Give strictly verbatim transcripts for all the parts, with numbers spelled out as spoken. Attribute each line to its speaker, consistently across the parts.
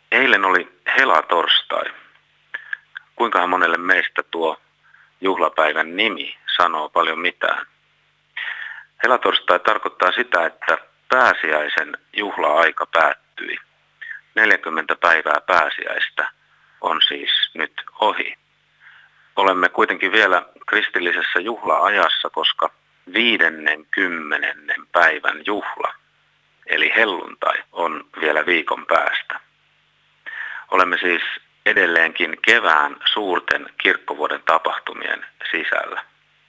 Speaker 1: Eilen oli helatorstai. Kuinkahan monelle meistä tuo juhlapäivän nimi sanoo paljon mitään? Helatorstai tarkoittaa sitä, että pääsiäisen juhla-aika päättyi. neljäkymmentä päivää pääsiäistä on siis nyt ohi. Olemme kuitenkin vielä kristillisessä juhla-ajassa, koska viidennen kymmenennen päivän juhla, eli helluntai, on vielä viikon päästä. Olemme siis edelleenkin kevään suurten kirkkovuoden tapahtumien sisällä.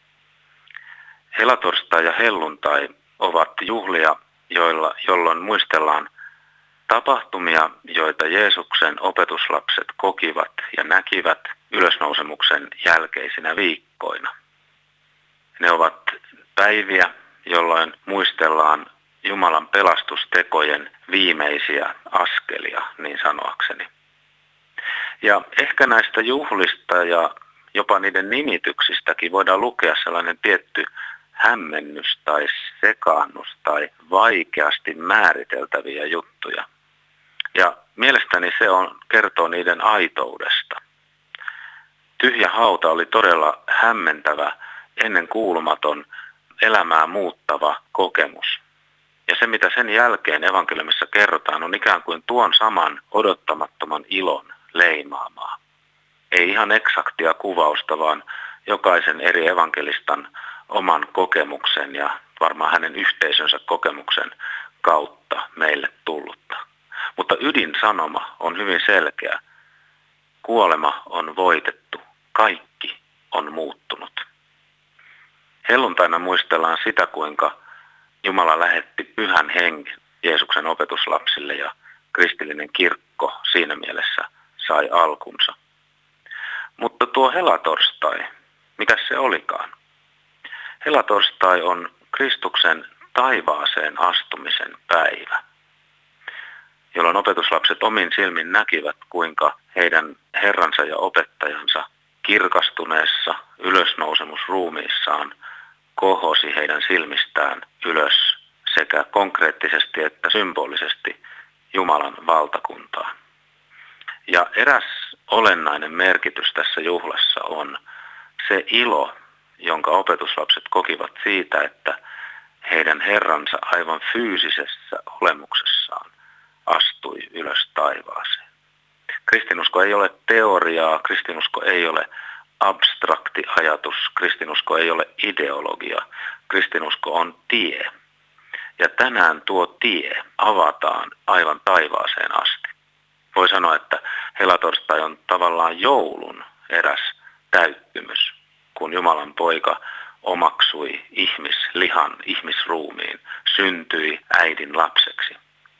Speaker 1: Helatorstai ja helluntai ovat juhlia, joilla, jolloin muistellaan tapahtumia, joita Jeesuksen opetuslapset kokivat ja näkivät ylösnousemuksen jälkeisinä viikkoina. Ne ovat päiviä, jolloin muistellaan Jumalan pelastustekojen viimeisiä askelia, niin sanoakseni. Ja ehkä näistä juhlista ja jopa niiden nimityksistäkin voidaan lukea sellainen tietty hämmennys tai sekaannus tai vaikeasti määriteltäviä juttuja. Ja mielestäni se on, kertoo niiden aitoudesta. Tyhjä hauta oli todella hämmentävä, ennen kuulumaton, elämää muuttava kokemus. Ja se, mitä sen jälkeen evankeliumissa kerrotaan, on ikään kuin tuon saman odottamattoman ilon leimaamaa. Ei ihan eksaktia kuvausta, vaan jokaisen eri evankelistan oman kokemuksen ja varmaan hänen yhteisönsä kokemuksen kautta meille tullutta. Mutta ydinsanoma on hyvin selkeä. Kuolema on voitettu. Kaikki on muuttunut. Helluntaina muistellaan sitä, kuinka Jumala lähetti pyhän hengen Jeesuksen opetuslapsille ja kristillinen kirkko siinä mielessä sai alkunsa. Mutta tuo helatorstai, mikä se olikaan? Helatorstai on Kristuksen taivaaseen astumisen päivä, jolloin opetuslapset omin silmin näkivät, kuinka heidän herransa ja opettajansa kirkastuneessa ylösnousemusruumiissaan kohosi heidän silmistään ylös sekä konkreettisesti että symbolisesti Jumalan valtakuntaan. Ja eräs olennainen merkitys tässä juhlassa on se ilo, jonka opetuslapset kokivat siitä, että heidän herransa aivan fyysisessä olemuksessaan astui ylös taivaaseen. Kristinusko ei ole teoriaa, kristinusko ei ole abstrakti ajatus, kristinusko ei ole ideologia, kristinusko on tie. Ja tänään tuo tie avataan aivan taivaaseen asti. Voi sanoa, että helatorstai on tavallaan joulun eräs täyttymys, kun Jumalan poika omaksui ihmislihan, ihmisruumiin, syntyi äidin lapseksi.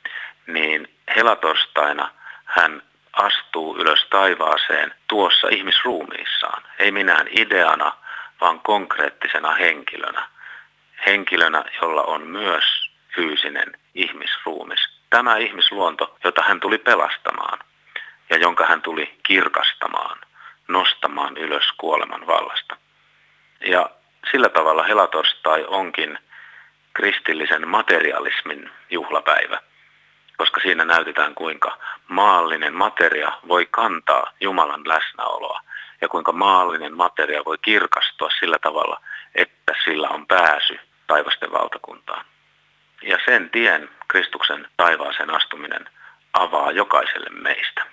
Speaker 1: Niin helatorstaina hän astuu ylös taivaaseen tuossa ihmisruumiissaan, ei minään ideana, vaan konkreettisena henkilönä. Henkilönä, jolla on myös fyysinen ihmisruumis. Tämä ihmisluonto, jota hän tuli pelastamaan ja jonka hän tuli kirkastamaan, nostamaan ylös kuoleman vallasta. Ja sillä tavalla helatorstai onkin kristillisen materialismin juhlapäivä, koska siinä näytetään, kuinka maallinen materia voi kantaa Jumalan läsnäoloa ja kuinka maallinen materia voi kirkastua sillä tavalla, että sillä on pääsy taivasten valtakuntaan. Ja sen tien Kristuksen taivaaseen astuminen avaa jokaiselle meistä.